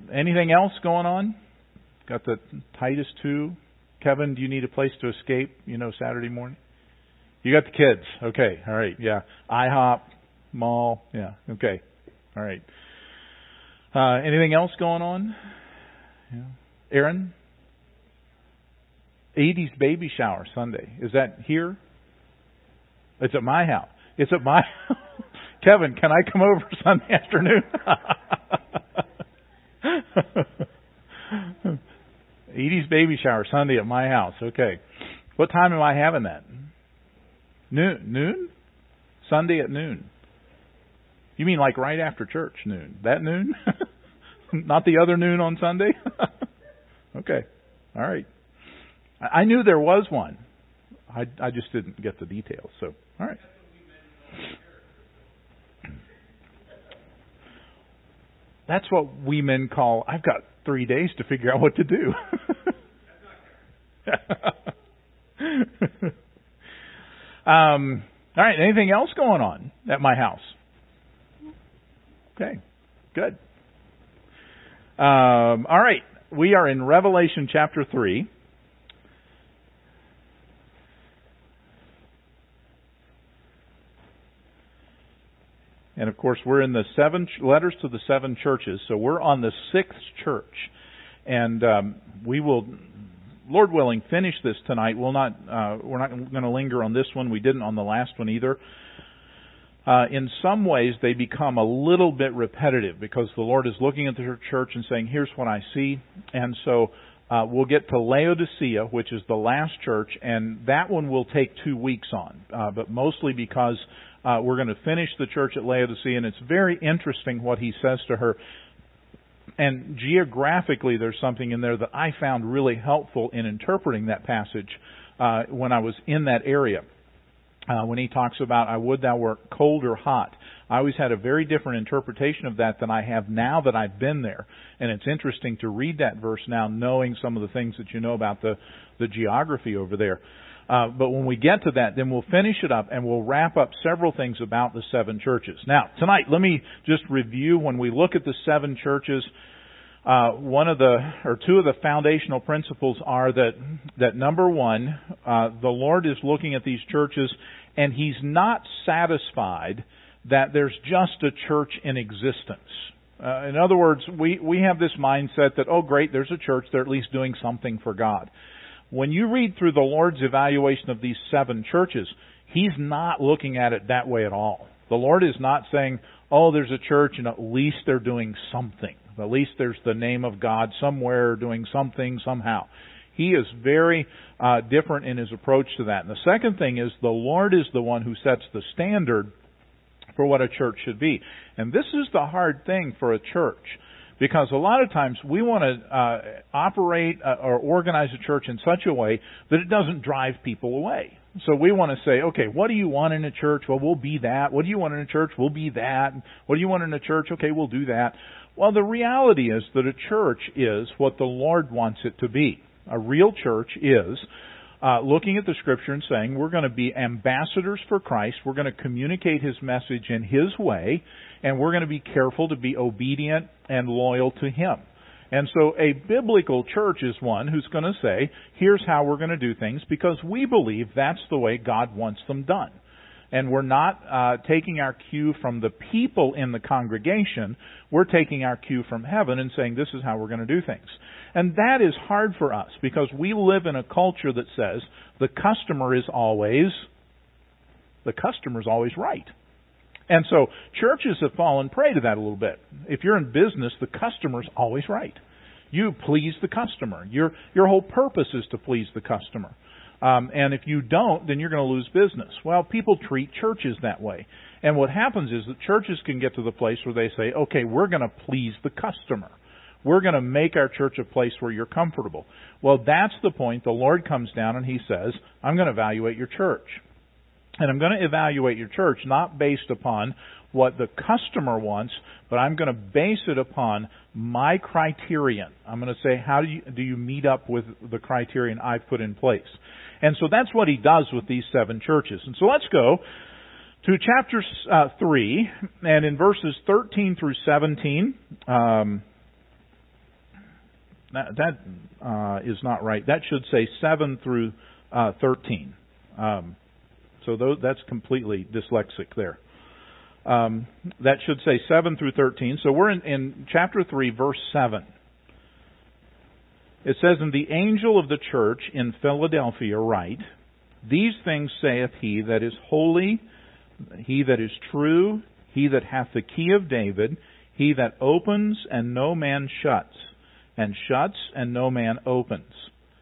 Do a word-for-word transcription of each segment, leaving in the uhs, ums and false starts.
anything else going on? Got the Titus two. Kevin, do you need a place to escape, you know, Saturday morning? You got the kids. Okay. All right. Yeah. IHOP, mall. Yeah. Okay. All right. Uh, anything else going on? Yeah. Aaron? eighties baby shower Sunday. Is that here? It's at my house. It's at my house. Kevin, can I come over Sunday afternoon? eighties baby shower Sunday at my house. Okay. What time am I having that? Noon? Noon? Sunday at noon. You mean like right after church noon? That noon? Not the other noon on Sunday? Okay. All right. I knew there was one. I, I just didn't get the details. So, all right. That's what we men call, I've got three days to figure out what to do. um, all right. Anything else going on at my house? Okay. Good. Um, all right. We are in Revelation chapter three. And of course, we're in the seven ch- letters to the seven churches. So we're on the sixth church. And um, we will, Lord willing, finish this tonight. We'll not, uh, we're not going to linger on this one. We didn't on the last one either. Uh, in some ways, they become a little bit repetitive because the Lord is looking at the church and saying, here's what I see. And so uh, we'll get to Laodicea, which is the last church, and that one will take two weeks on. Uh, but mostly because uh, we're going to finish the church at Laodicea, and it's very interesting what he says to her. And geographically, there's something in there that I found really helpful in interpreting that passage uh, when I was in that area. Uh, when he talks about, I would thou were cold or hot. I always had a very different interpretation of that than I have now that I've been there. And it's interesting to read that verse now, knowing some of the things that you know about the, the geography over there. Uh, but when we get to that, then we'll finish it up and we'll wrap up several things about the seven churches. Now, tonight, let me just review when we look at the seven churches. Uh, one of the, or two of the foundational principles are that, that number one, uh, the Lord is looking at these churches and He's not satisfied that there's just a church in existence. Uh, in other words, we, we have this mindset that, oh great, there's a church, they're at least doing something for God. When you read through the Lord's evaluation of these seven churches, He's not looking at it that way at all. The Lord is not saying, oh, there's a church and at least they're doing something. At least there's the name of God somewhere doing something somehow. He is very uh, different in His approach to that. And the second thing is the Lord is the one who sets the standard for what a church should be. And this is the hard thing for a church. Because a lot of times we want to uh, operate uh, or organize a church in such a way that it doesn't drive people away. So we want to say, okay, what do you want in a church? Well, we'll be that. What do you want in a church? We'll be that. What do you want in a church? Okay, we'll do that. Well, the reality is that a church is what the Lord wants it to be. A real church is uh, looking at the Scripture and saying, we're going to be ambassadors for Christ. We're going to communicate His message in His way. And we're going to be careful to be obedient and loyal to Him. And so a biblical church is one who's going to say, here's how we're going to do things, because we believe that's the way God wants them done. And we're not uh, taking our cue from the people in the congregation. We're taking our cue from heaven and saying, this is how we're going to do things. And that is hard for us, because we live in a culture that says the customer is always, the customer's always right. And so churches have fallen prey to that a little bit. If you're in business, the customer's always right. You please the customer. Your your whole purpose is to please the customer. Um, and if you don't, then you're going to lose business. Well, people treat churches that way. And what happens is that churches can get to the place where they say, okay, we're going to please the customer. We're going to make our church a place where you're comfortable. Well, that's the point. The Lord comes down and He says, I'm going to evaluate your church. And I'm going to evaluate your church not based upon what the customer wants, but I'm going to base it upon my criterion. I'm going to say, how do you, do you meet up with the criterion I've put in place? And so that's what He does with these seven churches. And so let's go to chapter uh, three, and in verses thirteen through seventeen, um, that, that uh, is not right. That should say seven through uh, thirteen. Um, so those, that's completely dyslexic there. Um, that should say seven through thirteen. So we're in, in chapter three, verse seven. It says, "And the angel of the church in Philadelphia write, These things saith he that is holy, he that is true, he that hath the key of David, he that opens and no man shuts, and shuts and no man opens.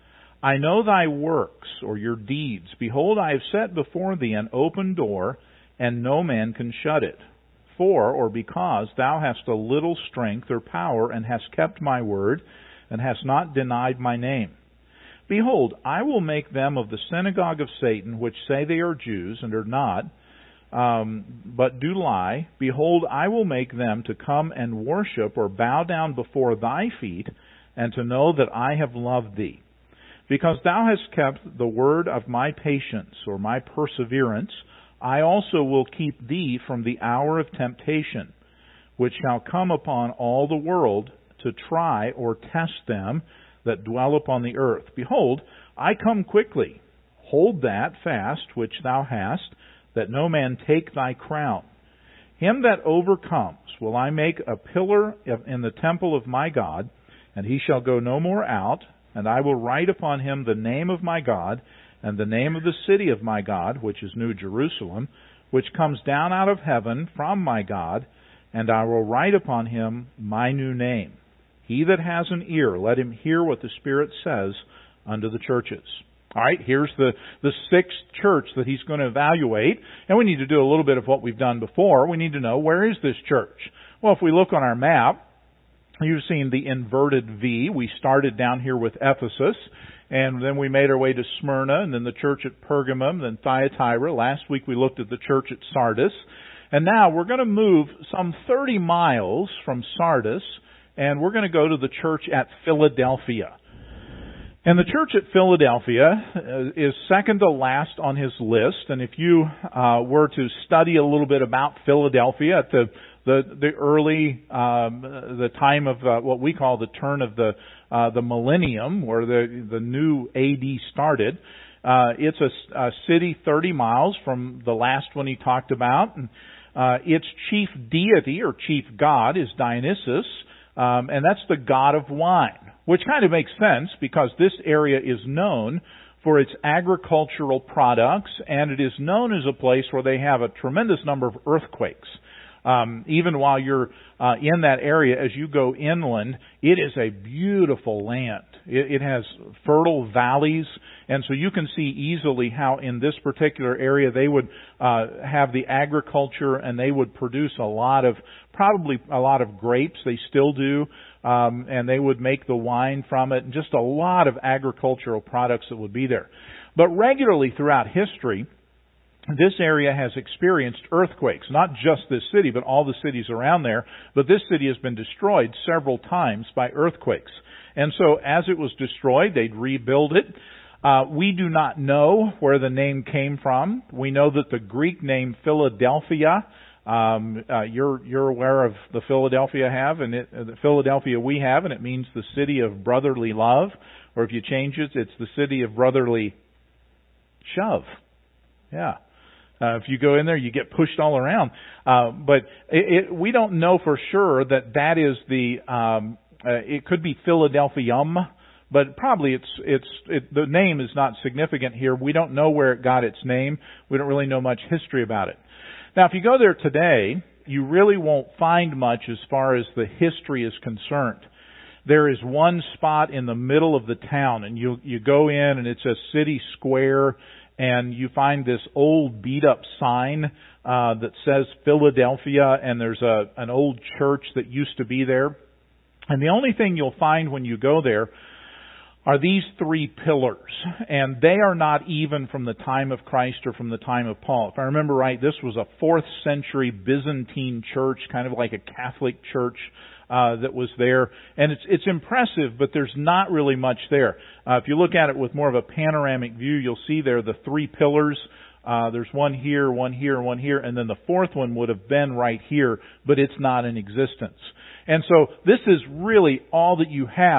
I know thy works, or your deeds. Behold, I have set before thee an open door, and no man can shut it. For, or because, thou hast a little strength or power, and hast kept my word, and hast not denied my name. Behold, I will make them of the synagogue of Satan, which say they are Jews, and are not, um, but do lie. Behold, I will make them to come and worship, or bow down before thy feet, and to know that I have loved thee. Because thou hast kept the word of my patience, or my perseverance, I also will keep thee from the hour of temptation, which shall come upon all the world, to try or test them that dwell upon the earth. Behold, I come quickly. Hold that fast which thou hast, that no man take thy crown. Him that overcomes will I make a pillar in the temple of my God, and he shall go no more out, and I will write upon him the name of my God, and the name of the city of my God, which is New Jerusalem, which comes down out of heaven from my God, and I will write upon him my new name. He that has an ear, let him hear what the Spirit says unto the churches." All right, here's the, the sixth church that he's going to evaluate. And we need to do a little bit of what we've done before. We need to know, where is this church? Well, if we look on our map, you've seen the inverted V. We started down here with Ephesus, and then we made our way to Smyrna, and then the church at Pergamum, then Thyatira. Last week we looked at the church at Sardis. And now we're going to move some thirty miles from Sardis, and we're going to go to the church at Philadelphia. And the church at Philadelphia is second to last on his list. And if you uh, were to study a little bit about Philadelphia at the the, the early um, the time of uh, what we call the turn of the uh, the millennium, where the the new A D started, uh, it's a, a city thirty miles from the last one he talked about. And, uh, its chief deity or chief god is Dionysus. Um, and that's the god of wine, which kind of makes sense because this area is known for its agricultural products, and it is known as a place where they have a tremendous number of earthquakes. Um, even while you're uh, in that area, as you go inland, it is a beautiful land. It, it has fertile valleys, and so you can see easily how in this particular area they would uh, have the agriculture, and they would produce a lot of, probably a lot of grapes. They still do, um, and they would make the wine from it, and just a lot of agricultural products that would be there. But regularly throughout history, this area has experienced earthquakes, not just this city, but all the cities around there. But this city has been destroyed several times by earthquakes. And so as it was destroyed, they'd rebuild it. Uh, we do not know where the name came from. We know that the Greek name Philadelphia, um, uh, you're, you're aware of the Philadelphia have, and it, uh, the Philadelphia we have, and it means the city of brotherly love. Or if you change it, it's the city of brotherly shove. Yeah. Uh, if you go in there, you get pushed all around. Uh, but it, it, we don't know for sure that that is the. Um, uh, it could be Philadelphium, but probably it's it's it, the name is not significant here. We don't know where it got its name. We don't really know much history about it. Now, if you go there today, you really won't find much as far as the history is concerned. There is one spot in the middle of the town, and you you go in, and it's a city square. And you find this old beat-up sign uh, that says Philadelphia, and there's a an old church that used to be there. And the only thing you'll find when you go there are these three pillars. And they are not even from the time of Christ or from the time of Paul. If I remember right, this was a fourth century Byzantine church, kind of like a Catholic church. Uh, that was there, and it's it's impressive, but there's not really much there. Uh, if you look at it with more of a panoramic view, you'll see there the three pillars. Uh, there's one here, one here, one here, and then the fourth one would have been right here, but it's not in existence. And so this is really all that you have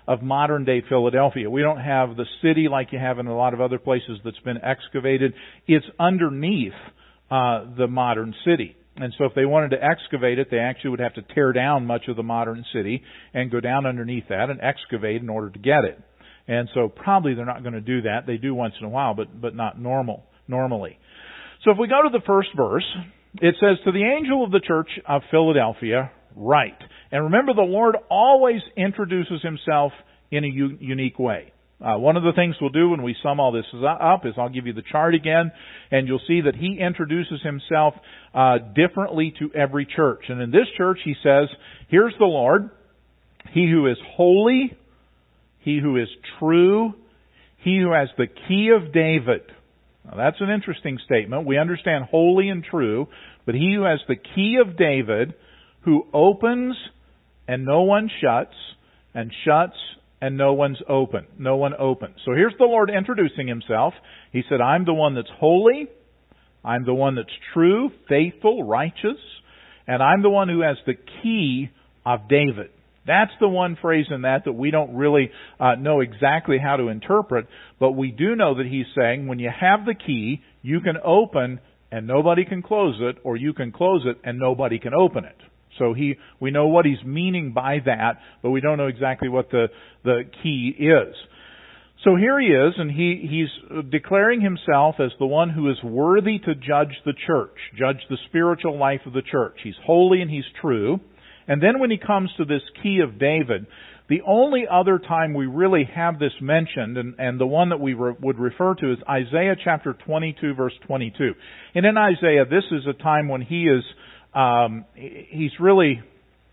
of modern day Philadelphia. We don't have the city like you have in a lot of other places that's been excavated. It's underneath uh, the modern city. And so if they wanted to excavate it, they actually would have to tear down much of the modern city and go down underneath that and excavate in order to get it. And so probably they're not going to do that. They do once in a while, but but not normal normally. So if we go to the first verse, it says, "To the angel of the church of Philadelphia, write." And remember, the Lord always introduces Himself in a u- unique way. Uh, one of the things we'll do when we sum all this up is I'll give you the chart again, and you'll see that He introduces Himself uh, differently to every church. And in this church, He says, here's the Lord, He who is holy, He who is true, He who has the key of David. Now, that's an interesting statement. We understand holy and true, but He who has the key of David, who opens and no one shuts, and shuts and no one's open. No one opens. So here's the Lord introducing Himself. He said, I'm the one that's holy, I'm the one that's true, faithful, righteous, and I'm the one who has the key of David. That's the one phrase in that that we don't really uh, know exactly how to interpret, but we do know that He's saying when you have the key, you can open and nobody can close it, or you can close it and nobody can open it. So he, we know what He's meaning by that, but we don't know exactly what the, the key is. So here He is, and he, He's declaring Himself as the one who is worthy to judge the church, judge the spiritual life of the church. He's holy and He's true. And then when He comes to this key of David, the only other time we really have this mentioned, and, and the one that we re, would refer to, is Isaiah chapter twenty-two, verse twenty-two. And in Isaiah, this is a time when he is Um, he's really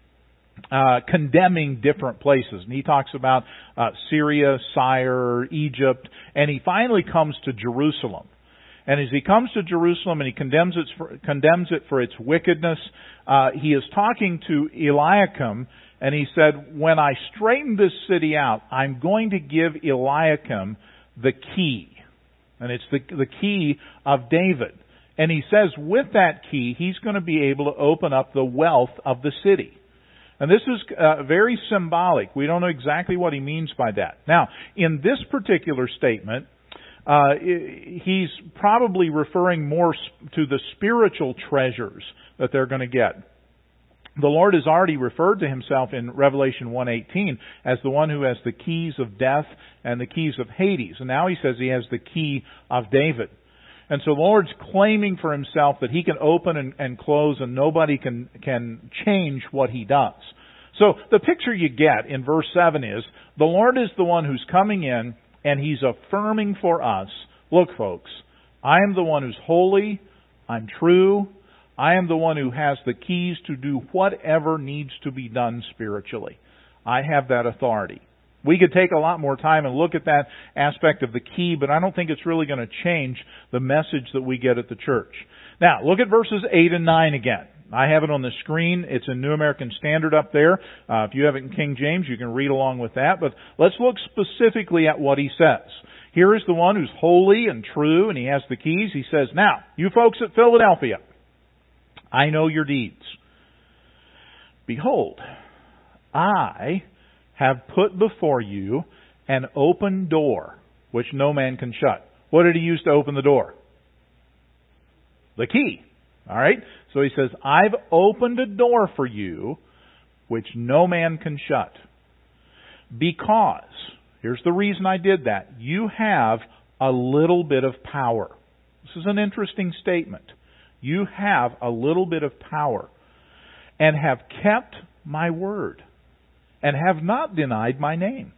uh, condemning different places. And he talks about uh, Syria, Tyre, Egypt, and he finally comes to Jerusalem. And as he comes to Jerusalem and he condemns it for, condemns it for its wickedness, uh, he is talking to Eliakim, and he said, when I straighten this city out, I'm going to give Eliakim the key. And it's the, the key of David. And he says with that key, he's going to be able to open up the wealth of the city. And this is uh, very symbolic. We don't know exactly what he means by that. Now, in this particular statement, uh, he's probably referring more to the spiritual treasures that they're going to get. The Lord has already referred to Himself in Revelation one eighteen as the one who has the keys of death and the keys of Hades. And now He says He has the key of David. And so the Lord's claiming for Himself that He can open and, and close and nobody can, can change what He does. So the picture you get in verse seven is, the Lord is the one who's coming in and He's affirming for us, look folks, I am the one who's holy, I'm true, I am the one who has the keys to do whatever needs to be done spiritually. I have that authority. We could take a lot more time and look at that aspect of the key, but I don't think it's really going to change the message that we get at the church. Now, look at verses eight and nine again. I have it on the screen. It's in New American Standard up there. Uh, if you have it in King James, you can read along with that. But let's look specifically at what he says. Here is the one who's holy and true, and he has the keys. He says, now, you folks at Philadelphia, I know your deeds. Behold, I have put before you an open door, which no man can shut. What did he use to open the door? The key. All right? So he says, I've opened a door for you, which no man can shut. Because, here's the reason I did that, you have a little bit of power. This is an interesting statement. You have a little bit of power, and have kept my word, and have not denied my name.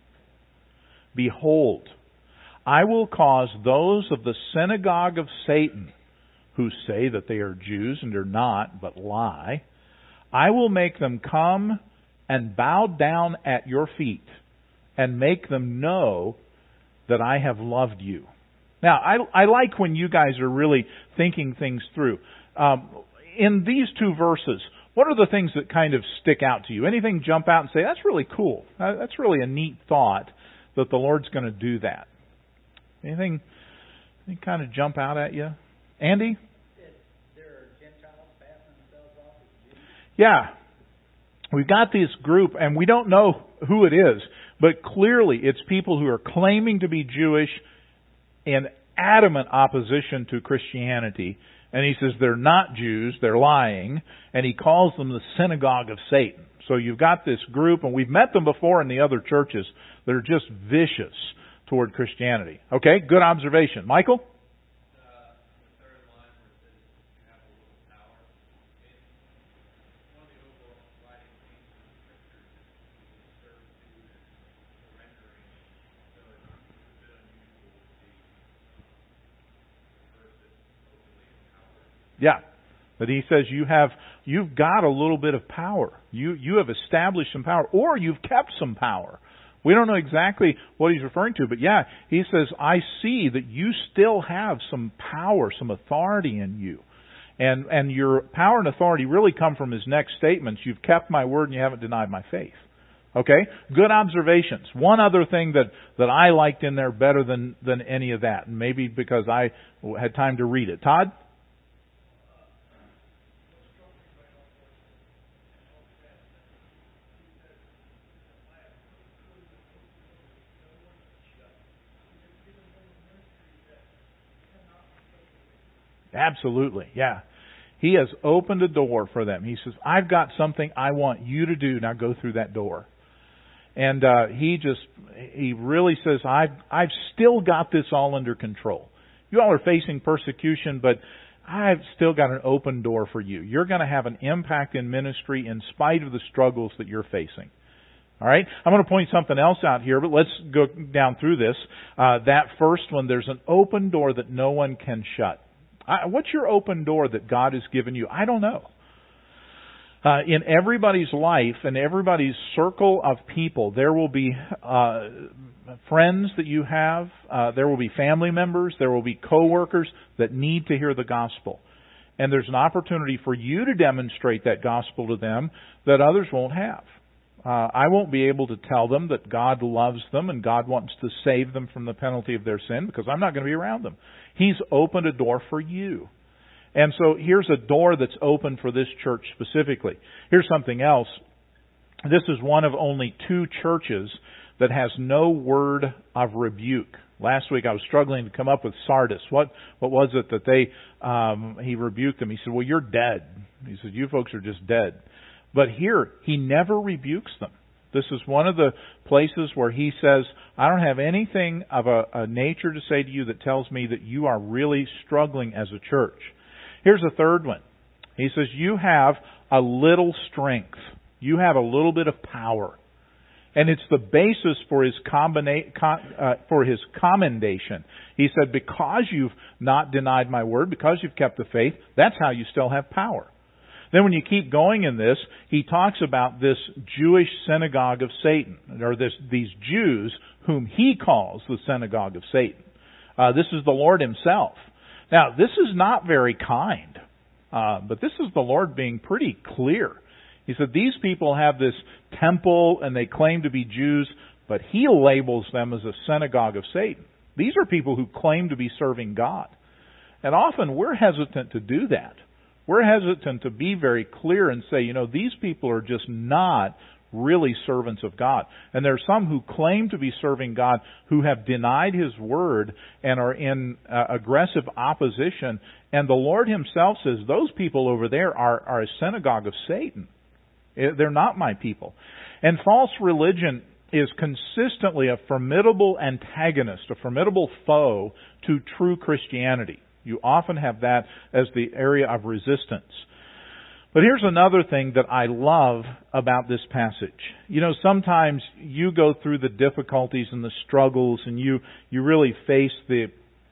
Behold, I will cause those of the synagogue of Satan, who say that they are Jews and are not, but lie, I will make them come and bow down at your feet, and make them know that I have loved you. Now, I, I like when you guys are really thinking things through. Um, in these two verses, what are the things that kind of stick out to you? Anything jump out and say, that's really cool. That's really a neat thought that the Lord's going to do that. Anything, anything kind of jump out at you? Andy? There are Gentiles passing themselves off as Jews. Yeah. We've got this group, and we don't know who it is, But clearly, it's people who are claiming to be Jewish in adamant opposition to Christianity. And he says they're not Jews, they're lying. And he calls them the synagogue of Satan. So you've got this group, and we've met them before in the other churches, that are just vicious toward Christianity. Okay, good observation. Michael? Yeah. But he says you have, you've got a little bit of power. You, you have established some power, or you've kept some power. We don't know exactly what he's referring to, but yeah, he says, I see that you still have some power, some authority in you. And, and your power and authority really come from his next statements. You've kept my word and you haven't denied my faith. Okay? Good observations. One other thing that, that I liked in there better than, than any of that, and maybe because I had time to read it. Todd? Absolutely, yeah. He has opened a door for them. He says, I've got something I want you to do. Now go through that door. And uh, he just, he really says, I've, I've still got this all under control. You all are facing persecution, but I've still got an open door for you. You're going to have an impact in ministry in spite of the struggles that you're facing. All right? I'm going to point something else out here, but let's go down through this. Uh, that first one, there's an open door that no one can shut. I, what's your open door that God has given you? I don't know. Uh, in everybody's life, in everybody's circle of people, there will be uh, friends that you have, uh, there will be family members, there will be coworkers that need to hear the gospel. And there's an opportunity for you to demonstrate that gospel to them that others won't have. Uh, I won't be able to tell them that God loves them and God wants to save them from the penalty of their sin because I'm not going to be around them. He's opened a door for you. And so here's a door that's open for this church specifically. Here's something else. This is one of only two churches that has no word of rebuke. Last week I was struggling to come up with Sardis. What what was it that they um, he rebuked them? He said, well, you're dead. He said, you folks are just dead. But here, he never rebukes them. This is one of the places where he says, I don't have anything of a, a nature to say to you that tells me that you are really struggling as a church. Here's a third one. He says, you have a little strength. You have a little bit of power. And it's the basis for his, combina- con- uh, for his commendation. He said, because you've not denied my word, because you've kept the faith, that's how you still have power. Then when you keep going in this, he talks about this Jewish synagogue of Satan, or this, these Jews whom he calls the synagogue of Satan. Uh, this is the Lord himself. Now, this is not very kind, uh, but this is the Lord being pretty clear. He said these people have this temple and they claim to be Jews, but he labels them as a synagogue of Satan. These are people who claim to be serving God. And often we're hesitant to do that. We're hesitant to be very clear and say, you know, these people are just not really servants of God. And there are some who claim to be serving God who have denied His word and are in uh, aggressive opposition. And the Lord Himself says, those people over there are, are a synagogue of Satan. They're not my people. And false religion is consistently a formidable antagonist, a formidable foe to true Christianity. You often have that as the area of resistance. But here's another thing that I love about this passage. You know, sometimes you go through the difficulties and the struggles and you, you really face the,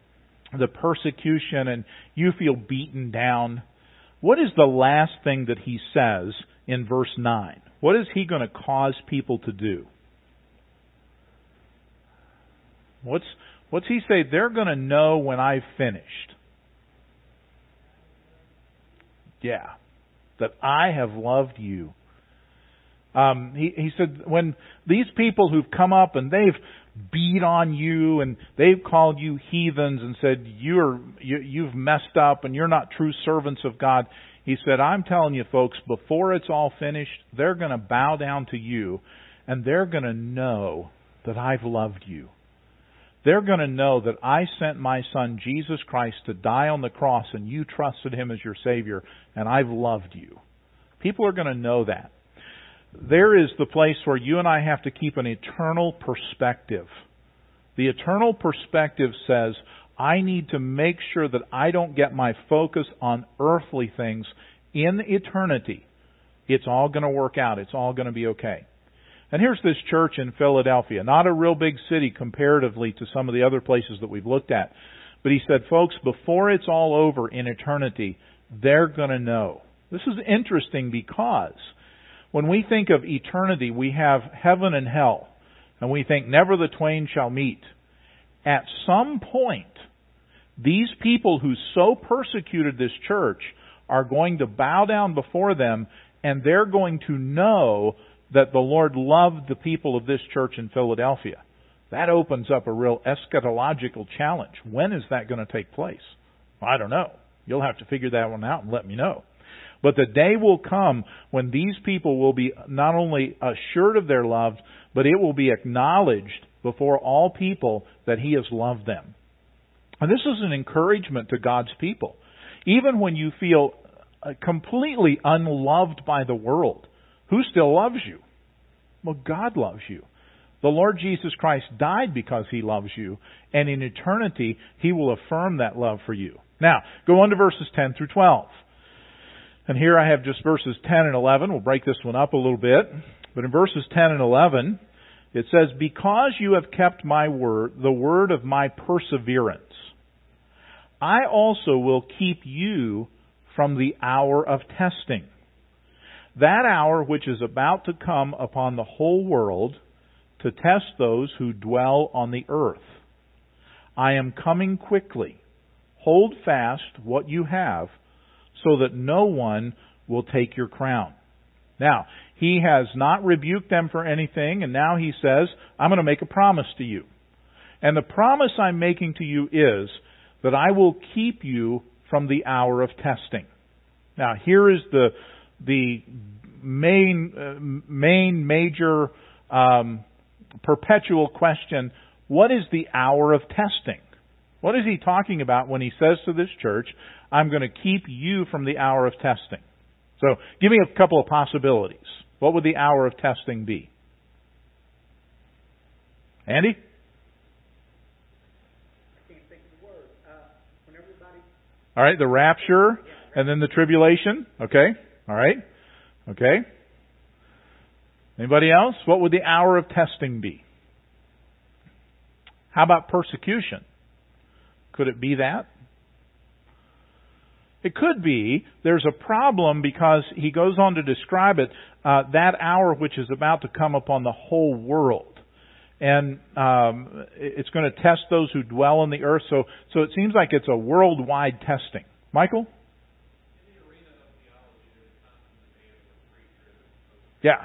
the persecution and you feel beaten down. What is the last thing that he says in verse nine? What is he going to cause people to do? What's, what's he say? They're going to know when I've finished. Yeah. That I have loved you. Um, he, he said, when these people who've come up and they've beat on you and they've called you heathens and said you're you, you've messed up and you're not true servants of God, he said, I'm telling you folks, before it's all finished, they're going to bow down to you and they're going to know that I've loved you. They're going to know that I sent my Son, Jesus Christ, to die on the cross, and you trusted Him as your Savior, and I've loved you. People are going to know that. There is the place where you and I have to keep an eternal perspective. The eternal perspective says, I need to make sure that I don't get my focus on earthly things. In eternity, it's all going to work out. It's all going to be okay. And here's this church in Philadelphia, not a real big city comparatively to some of the other places that we've looked at. But he said, folks, before it's all over in eternity, they're going to know. This is interesting because when we think of eternity, we have heaven and hell. And we think, never the twain shall meet. At some point, these people who so persecuted this church are going to bow down before them, and they're going to know that the Lord loved the people of this church in Philadelphia. That opens up a real eschatological challenge. When is that going to take place? I don't know. You'll have to figure that one out and let me know. But the day will come when these people will be not only assured of their love, but it will be acknowledged before all people that He has loved them. And this is an encouragement to God's people. Even when you feel completely unloved by the world, who still loves you? Well, God loves you. The Lord Jesus Christ died because He loves you, and in eternity He will affirm that love for you. Now, go on to verses ten through twelve. And here I have just verses ten and eleven. We'll break this one up a little bit. But in verses ten and eleven, it says, because you have kept my word, the word of my perseverance, I also will keep you from the hour of testing. That hour which is about to come upon the whole world to test those who dwell on the earth. I am coming quickly. Hold fast what you have, so that no one will take your crown. Now, He has not rebuked them for anything, and now He says, I'm going to make a promise to you. And the promise I'm making to you is that I will keep you from the hour of testing. Now, here is the the main, uh, main major um, perpetual question. What is the hour of testing? What is He talking about when He says to this church, I'm going to keep you from the hour of testing? So, give me a couple of possibilities. What would the hour of testing be? Andy? I can't think of the word. Uh, when everybody... All right, the rapture, and then the tribulation. Okay, all right. Okay. Anybody else? What would the hour of testing be? How about persecution? Could it be that? It could be. There's a problem because he goes on to describe it, uh, that hour which is about to come upon the whole world. And um, it's going to test those who dwell on the earth. So, so it seems like it's a worldwide testing. Michael? In the arena of theology, there's constantly debate of the pre-trib. Yeah.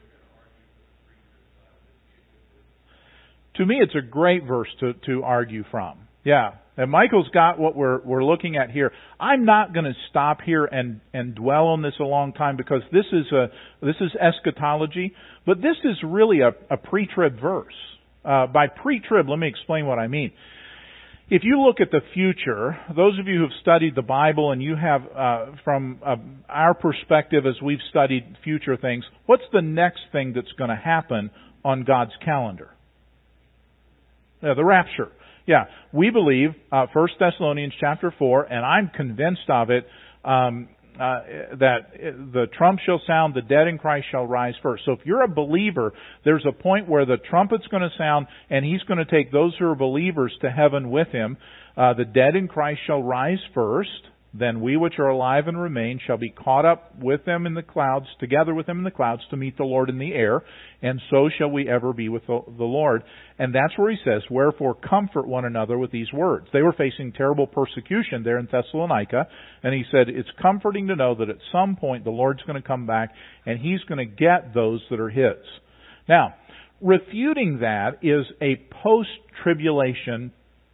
To me, it's a great verse to, to argue from. Yeah. And Michael's got what we're we're looking at here. I'm not going to stop here and, and dwell on this a long time because this is a this is eschatology, but this is really a, a pre-trib verse. Uh, by pre-trib, let me explain what I mean. If you look at the future, those of you who have studied the Bible and you have, uh, from uh, our perspective as we've studied future things, what's the next thing that's going to happen on God's calendar? Uh, the rapture. Yeah, we believe uh, First Thessalonians chapter four, and I'm convinced of it, um, uh, that the trump shall sound, the dead in Christ shall rise first. So if you're a believer, there's a point where the trumpet's going to sound, and He's going to take those who are believers to heaven with Him. Uh, the dead in Christ shall rise first. Then we which are alive and remain shall be caught up with them in the clouds, together with them in the clouds, to meet the Lord in the air, and so shall we ever be with the, the Lord. And that's where he says, wherefore comfort one another with these words. They were facing terrible persecution there in Thessalonica, and he said, it's comforting to know that at some point the Lord's going to come back, and He's going to get those that are His. Now, refuting that is a post-tribulation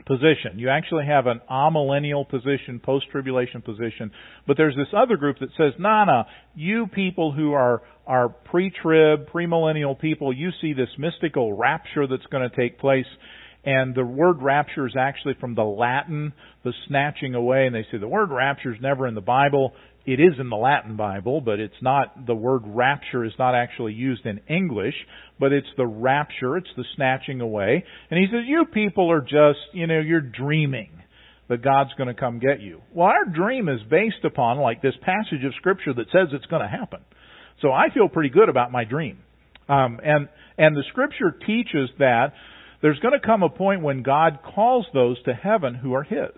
position. You actually have an amillennial position, post-tribulation position. But there's this other group that says, nah, nah, you people who are, are pre-trib, premillennial people, you see this mystical rapture that's going to take place. And the word rapture is actually from the Latin, the snatching away. And they say the word rapture is never in the Bible. It is in the Latin Bible, but it's not, the word rapture is not actually used in English, but it's the rapture, it's the snatching away. And he says, you people are just, you know, you're dreaming that God's going to come get you. Well, our dream is based upon, like, this passage of Scripture that says it's going to happen. So I feel pretty good about my dream. Um, and, and the Scripture teaches that there's going to come a point when God calls those to heaven who are His.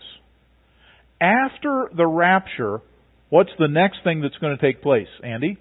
After the rapture, what's the next thing that's going to take place, Andy?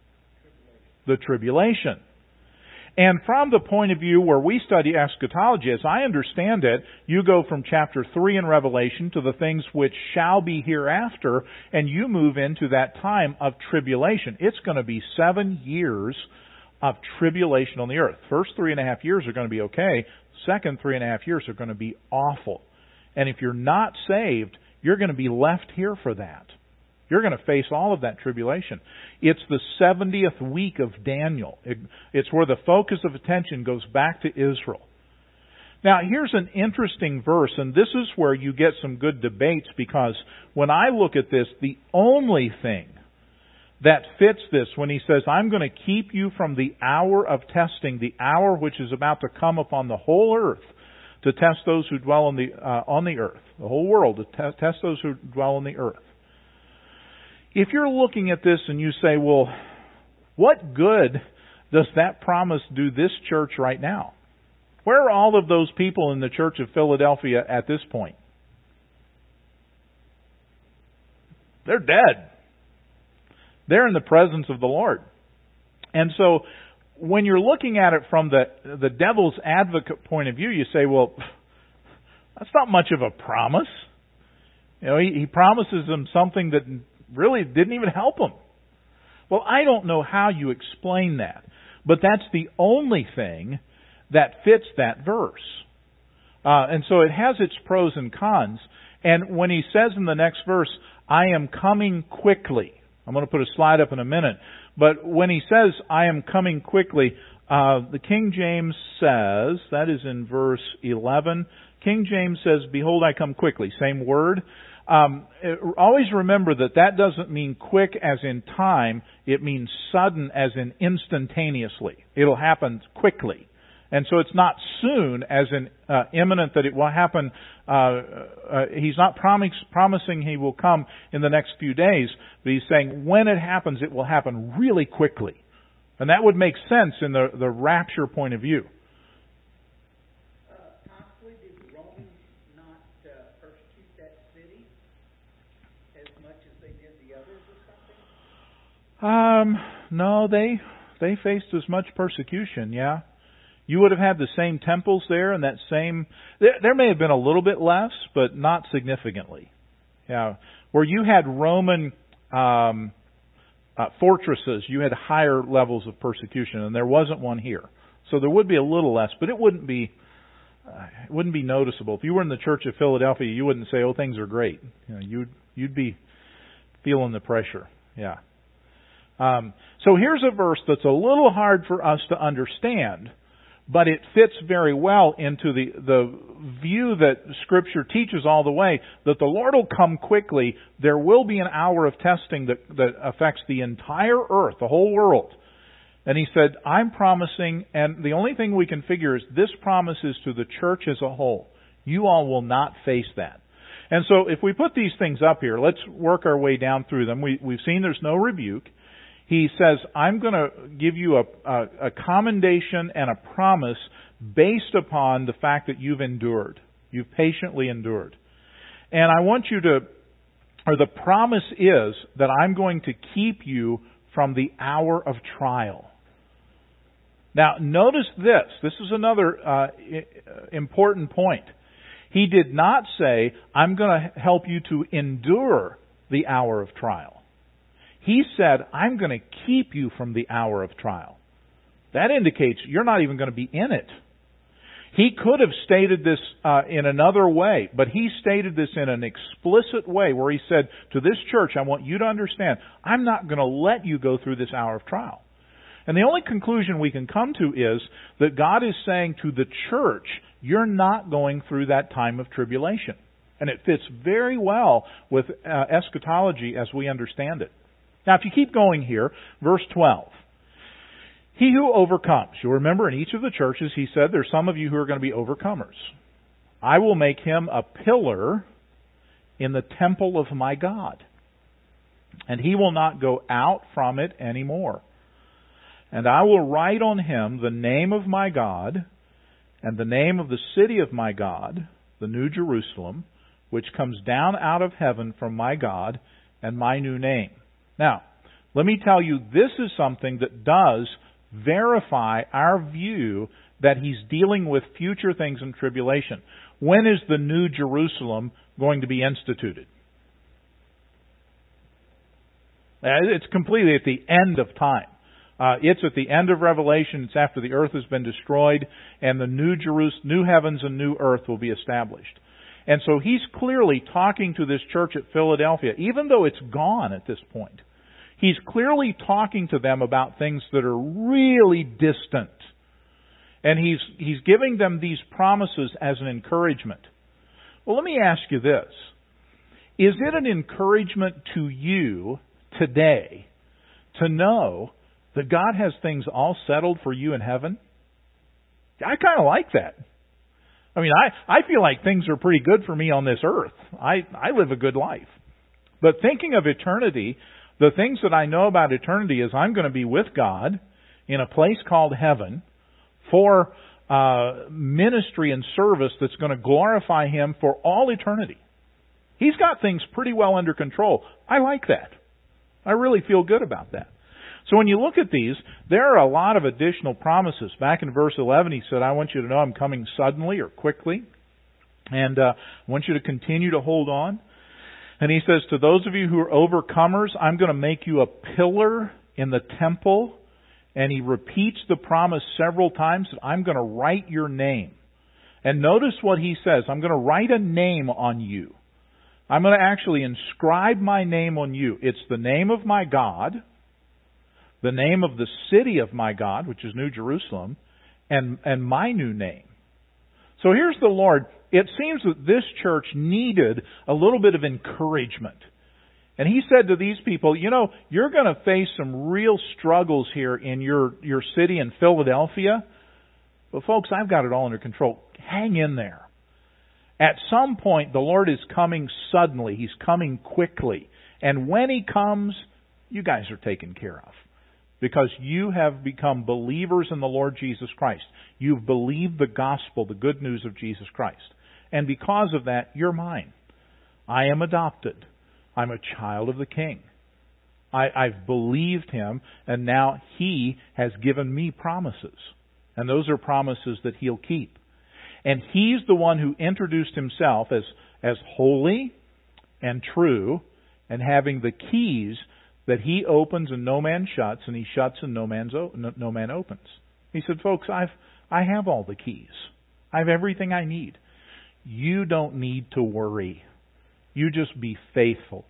The tribulation. And from the point of view where we study eschatology, as I understand it, you go from chapter three in Revelation to the things which shall be hereafter, and you move into that time of tribulation. It's going to be seven years of tribulation on the earth. First three and a half years are going to be okay. Second three and a half years are going to be awful. And if you're not saved, you're going to be left here for that. You're going to face all of that tribulation. It's the seventieth week of Daniel. It, it's where the focus of attention goes back to Israel. Now, here's an interesting verse, and this is where you get some good debates, because when I look at this, the only thing that fits this, when he says, I'm going to keep you from the hour of testing, the hour which is about to come upon the whole earth, to test those who dwell on the, uh, on the earth, the whole world, to te- test those who dwell on the earth. If you're looking at this and you say, well, what good does that promise do this church right now? Where are all of those people in the Church of Philadelphia at this point? They're dead. They're in the presence of the Lord. And so, when you're looking at it from the, the devil's advocate point of view, you say, well, that's not much of a promise. You know, he, he promises them something that really didn't even help them. Well, I don't know how you explain that, but that's the only thing that fits that verse. Uh, and so it has its pros and cons. And when he says in the next verse, I am coming quickly, I'm going to put a slide up in a minute, but when he says, I am coming quickly, uh, the King James says, that is in verse eleven, King James says, behold, I come quickly. Same word. Um, always remember that that doesn't mean quick as in time. It means sudden as in instantaneously. It'll happen quickly. And so it's not soon as in uh, imminent that it will happen. Uh, uh, he's not promise, promising he will come in the next few days, but he's saying when it happens, it will happen really quickly. And that would make sense in the, the rapture point of view. Um, no, they they faced as much persecution, yeah. You would have had the same temples there and that same... There, there may have been a little bit less, but not significantly. Yeah, where you had Roman um, uh, fortresses, you had higher levels of persecution, and there wasn't one here. So there would be a little less, but it wouldn't be uh, it wouldn't be noticeable. If you were in the Church of Philadelphia, you wouldn't say, "Oh, things are great." You know, you'd you'd be feeling the pressure. Yeah. Um, so here's a verse that's a little hard for us to understand, but it fits very well into the, the view that Scripture teaches all the way, that the Lord will come quickly. There will be an hour of testing that, that affects the entire earth, the whole world. And He said, I'm promising, and the only thing we can figure is this promise is to the church as a whole. You all will not face that. And so if we put these things up here, let's work our way down through them. We, we've seen there's no rebuke. He says, I'm going to give you a, a, a commendation and a promise based upon the fact that you've endured. You've patiently endured. And I want you to, or the promise is that I'm going to keep you from the hour of trial. Now, notice this. This is another uh, important point. He did not say, I'm going to help you to endure the hour of trial. He said, I'm going to keep you from the hour of trial. That indicates you're not even going to be in it. He could have stated this uh, in another way, but he stated this in an explicit way where he said, to this church, I want you to understand, I'm not going to let you go through this hour of trial. And the only conclusion we can come to is that God is saying to the church, you're not going through that time of tribulation. And it fits very well with uh, eschatology as we understand it. Now, if you keep going here, verse twelve. He who overcomes. You'll remember in each of the churches he said there's some of you who are going to be overcomers. I will make him a pillar in the temple of my God, and he will not go out from it any more. And I will write on him the name of my God and the name of the city of my God, the New Jerusalem, which comes down out of heaven from my God, and my new name. Now, let me tell you, this is something that does verify our view that he's dealing with future things in tribulation. When is the New Jerusalem going to be instituted? It's completely at the end of time. Uh, it's at the end of Revelation. It's after the earth has been destroyed, and the new Jerusalem, new heavens and new earth will be established. And so he's clearly talking to this church at Philadelphia, even though it's gone at this point. He's clearly talking to them about things that are really distant. And he's he's giving them these promises as an encouragement. Well, let me ask you this. Is it an encouragement to you today to know that God has things all settled for you in heaven? I kind of like that. I mean, I, I feel like things are pretty good for me on this earth. I, I live a good life. But thinking of eternity, the things that I know about eternity is I'm going to be with God in a place called heaven for uh, ministry and service that's going to glorify Him for all eternity. He's got things pretty well under control. I like that. I really feel good about that. So when you look at these, there are a lot of additional promises. Back in verse eleven, he said, I want you to know I'm coming suddenly or quickly. And uh, I want you to continue to hold on. And he says, to those of you who are overcomers, I'm going to make you a pillar in the temple. And he repeats the promise several times that I'm going to write your name. And notice what he says. I'm going to write a name on you. I'm going to actually inscribe my name on you. It's the name of my God, the name of the city of my God, which is New Jerusalem, and, and my new name. So here's the Lord. It seems that this church needed a little bit of encouragement. And he said to these people, you know, you're going to face some real struggles here in your, your city in Philadelphia. But folks, I've got it all under control. Hang in there. At some point, the Lord is coming suddenly. He's coming quickly. And when He comes, you guys are taken care of. Because you have become believers in the Lord Jesus Christ. You've believed the gospel, the good news of Jesus Christ. And because of that, you're mine. I am adopted. I'm a child of the King. I, I've believed Him, and now He has given me promises. And those are promises that He'll keep. And He's the one who introduced Himself as, as holy and true, and having the keys that He opens and no man shuts, and He shuts and no man's no, no man opens. He said, folks, I've I have all the keys. I have everything I need. You don't need to worry. You just be faithful.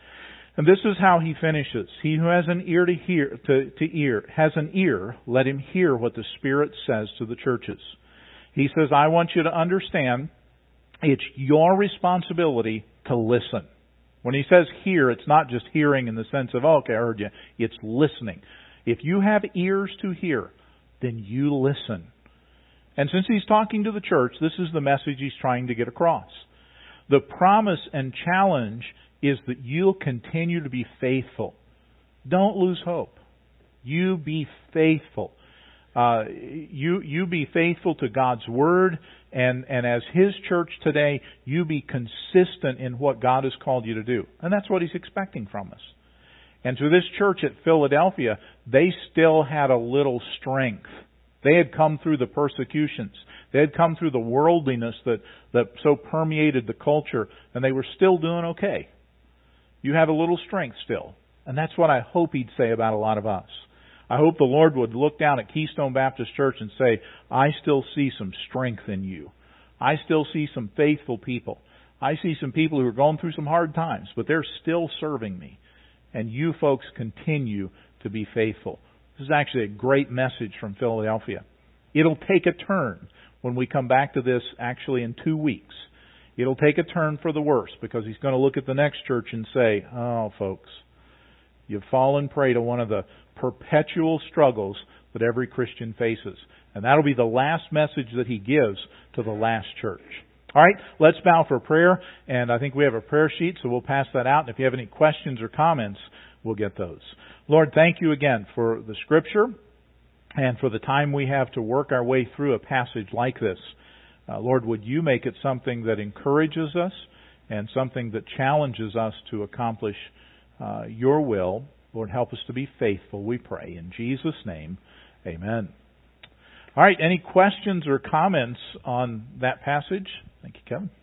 And this is how he finishes. He who has an ear to hear to, to ear has an ear, let him hear what the Spirit says to the churches. He says, I want you to understand it's your responsibility to listen. When he says hear, it's not just hearing in the sense of, oh, okay, I heard you. It's listening. If you have ears to hear, then you listen. And since he's talking to the church, this is the message he's trying to get across. The promise and challenge is that you'll continue to be faithful. Don't lose hope. You be faithful. Uh, you you be faithful to God's Word, and, and as His church today, you be consistent in what God has called you to do. And that's what He's expecting from us. And to this church at Philadelphia, they still had a little strength. They had come through the persecutions. They had come through the worldliness that, that so permeated the culture, and they were still doing okay. You have a little strength still. And that's what I hope He'd say about a lot of us. I hope the Lord would look down at Keystone Baptist Church and say, I still see some strength in you. I still see some faithful people. I see some people who are going through some hard times, but they're still serving me. And you folks continue to be faithful. This is actually a great message from Philadelphia. It'll take a turn when we come back to this actually in two weeks. It'll take a turn for the worse because he's going to look at the next church and say, oh, folks, you've fallen prey to one of the perpetual struggles that every Christian faces. And that'll be the last message that he gives to the last church. All right, let's bow for prayer. And I think we have a prayer sheet, so we'll pass that out. And if you have any questions or comments, we'll get those. Lord, thank you again for the Scripture and for the time we have to work our way through a passage like this. Uh, Lord, would you make it something that encourages us and something that challenges us to accomplish uh, your will. Lord, help us to be faithful, we pray. In Jesus' name, amen. All right, any questions or comments on that passage? Thank you, Kevin.